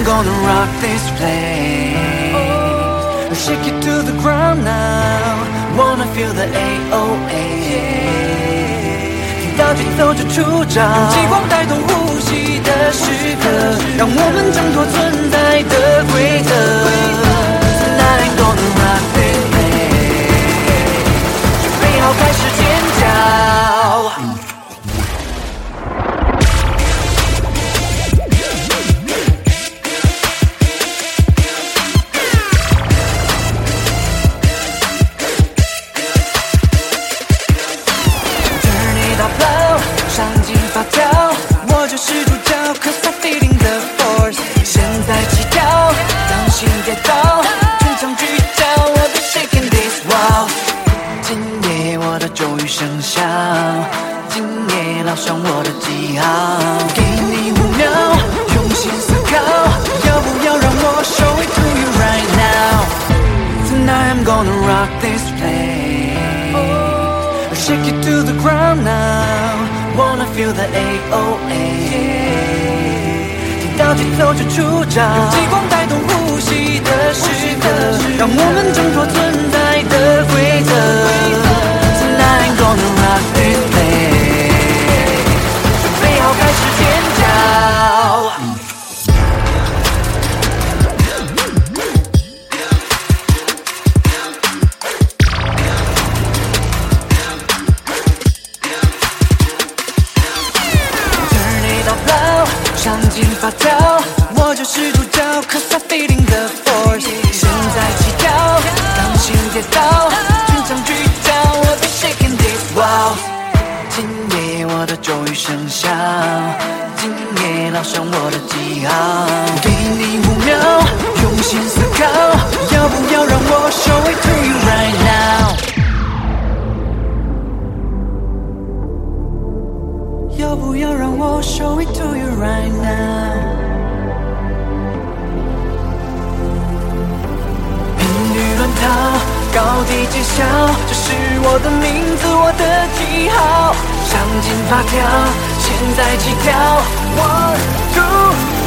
gonna rock this place. Shake it to the ground now. Wanna feel the AOA. 听到节奏就出招，用激光带动呼吸的时刻，让我们挣脱存在的规则。Tonight I'm gonna rock this place. 准备好开始尖叫。上紧发条，我就是主角 ，Cause I'm feeling the force。现在起跳，当心跌倒，全场聚焦，我在 shaking this wall。今夜我的咒语生效，今夜烙上我的记号。给你5秒，用心思考，要不要让我 show it to you right now？ Tonight I'm gonna rock this place. Shake it to the ground now.Wanna feel the AOA， 听到节奏就出招，用激光带动呼吸的时刻，让我们挣脱存在的规则。Tonight I'm gonna rock this place， 准备好开始尖叫。上紧发条，我就是主角 ，Cause I'm feeling the force。现在起跳，当心跌倒，全场聚焦，我在 shaking this wall。今夜我的咒语生效，今夜烙上我的记号。给你5秒，用心思考，要不要让我 show it to you right now？ 要不要让我 show it to you right now？ 频率乱套，高低揭晓，这是我的名字，我的记号。上紧发条，现在起跳 ，1 2。